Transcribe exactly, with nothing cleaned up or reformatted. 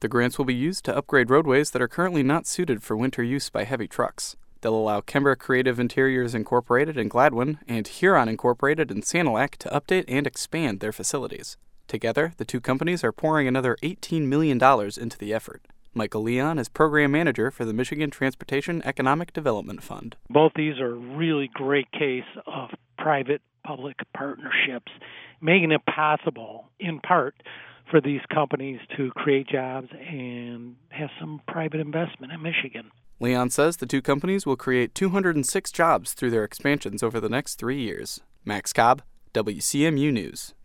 The grants will be used to upgrade roadways that are currently not suited for winter use by heavy trucks. They'll allow Kember Creative Interiors Incorporated in Gladwin and Huron Incorporated in Sanilac to update and expand their facilities. Together, the two companies are pouring another eighteen million dollars into the effort. Michael Leon is program manager for the Michigan Transportation Economic Development Fund. Both these are really great case of private-public partnerships, making it possible, in part, for these companies to create jobs and have some private investment in Michigan. Leon says the two companies will create two hundred six jobs through their expansions over the next three years. Max Cobb, W C M U News.